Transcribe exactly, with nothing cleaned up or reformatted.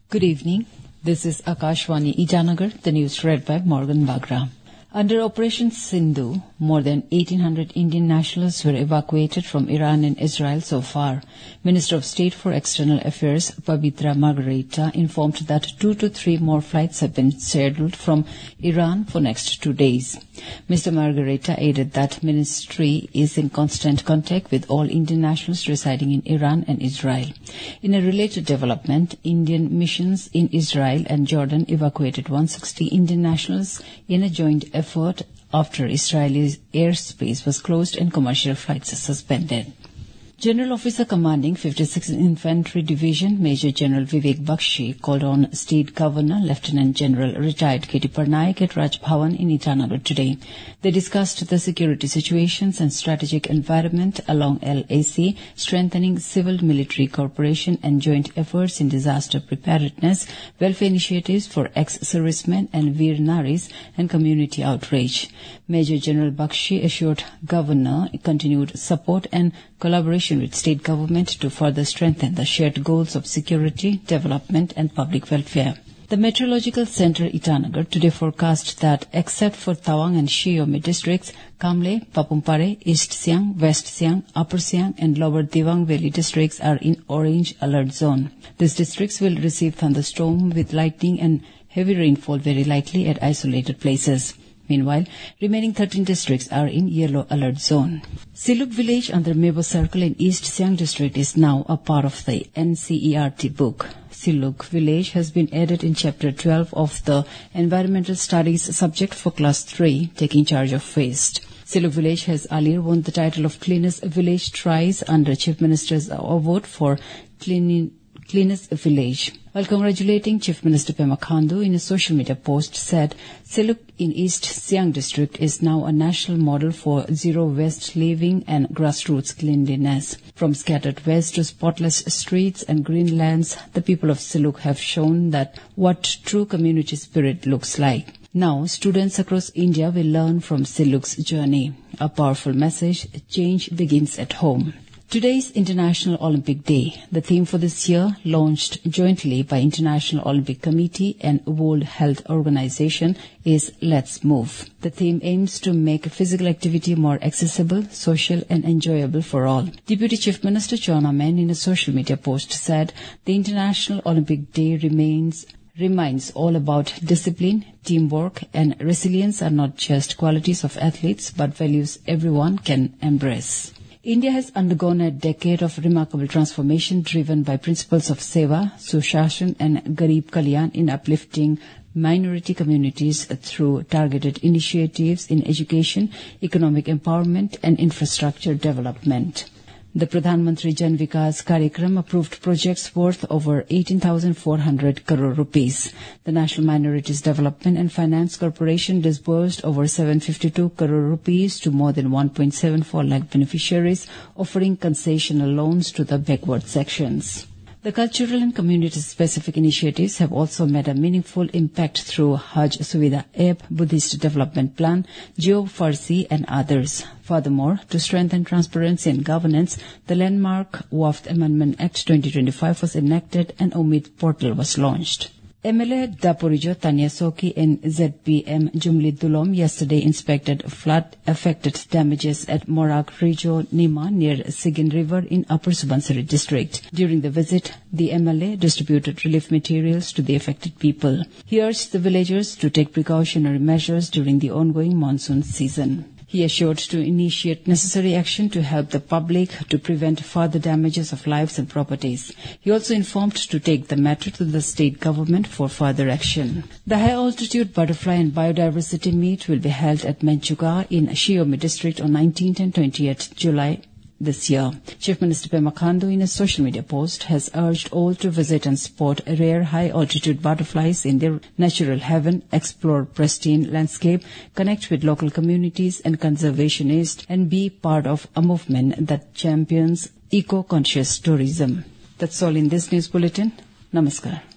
Good evening. This is Akashvani Itanagar, the news read by Morgan Bagra. Under Operation Sindhu, more than eighteen hundred Indian nationals were evacuated from Iran and Israel so far. Minister of State for External Affairs, Pavitra Margarita, informed that two to three more flights have been scheduled from Iran for next two days. Mister Margarita added that ministry is in constant contact with all Indian nationals residing in Iran and Israel. In a related development, Indian missions in Israel and Jordan evacuated one hundred sixty Indian nationals in a joint effort after Israeli airspace was closed and commercial flights suspended. General Officer Commanding fifty-sixth Infantry Division, Major General Vivek Bakshi, called on State Governor Lieutenant General retired K T Parnaik at Raj Bhavan in Itanagar today. They discussed the security situations and strategic environment along L A C, strengthening civil-military cooperation and joint efforts in disaster preparedness, welfare initiatives for ex-servicemen and Veer Naris, and community outreach. Major General Bakshi assured Governor continued support and collaboration with state government to further strengthen the shared goals of security, development and public welfare. The Meteorological Center Itanagar today forecast that except for Tawang and Shiomi districts, Kamle, Papumpare, East Siang, West Siang, Upper Siang and Lower Dewang Valley districts are in orange alert zone. These districts will receive thunderstorm with lightning and heavy rainfall very likely at isolated places. Meanwhile, remaining thirteen districts are in yellow alert zone. Siluk village under Mebo Circle in East Siang district is now a part of the N C E R T book. Siluk village has been added in chapter twelve of the Environmental Studies subject for class three, taking charge of waste. Siluk village has earlier won the title of Cleanest Village thrice under Chief Minister's award for cleaning Cleanest Village. While congratulating Chief Minister Pema Khandu in a social media post said, Siluk in East Siang district is now a national model for zero waste living and grassroots cleanliness. From scattered waste to spotless streets and green lands, the people of Siluk have shown that what true community spirit looks like. Now, students across India will learn from Siluk's journey. A powerful message, change begins at home. Today is International Olympic Day. The theme for this year, launched jointly by International Olympic Committee and World Health Organization, is Let's Move. The theme aims to make physical activity more accessible, social and enjoyable for all. Deputy Chief Minister Chona Men in a social media post said, the International Olympic Day remains reminds all about discipline, teamwork and resilience are not just qualities of athletes but values everyone can embrace. India has undergone a decade of remarkable transformation driven by principles of Seva, Sushashan and Garib Kalyan in uplifting minority communities through targeted initiatives in education, economic empowerment and infrastructure development. The Pradhan Mantri Jan Vikas Karyakram approved projects worth over eighteen thousand four hundred crore rupees. The National Minorities Development and Finance Corporation disbursed over seven hundred fifty-two crore rupees to more than one point seven four lakh beneficiaries, offering concessional loans to the backward sections. The cultural and community-specific initiatives have also made a meaningful impact through Hajj Suvidha App, Buddhist Development Plan, Geo Farsi and others. Furthermore, to strengthen transparency and governance, the landmark Waqf Amendment Act twenty twenty-five was enacted and Umid portal was launched. M L A Dapurijo Tanya Soki and Z P M Jumli Dulom yesterday inspected flood-affected damages at Morak Rijo Nima near Sigin River in Upper Subansiri district. During the visit, the M L A distributed relief materials to the affected people. He urged the villagers to take precautionary measures during the ongoing monsoon season. He assured to initiate necessary action to help the public to prevent further damages of lives and properties. He also informed to take the matter to the state government for further action. The high-altitude butterfly and biodiversity meet will be held at Menchuka in Shiomi district on nineteenth and twentieth July this year. Chief Minister Pema Khandu in a social media post has urged all to visit and spot rare high-altitude butterflies in their natural haven, explore pristine landscape, connect with local communities and conservationists, and be part of a movement that champions eco-conscious tourism. That's all in this news bulletin. Namaskar.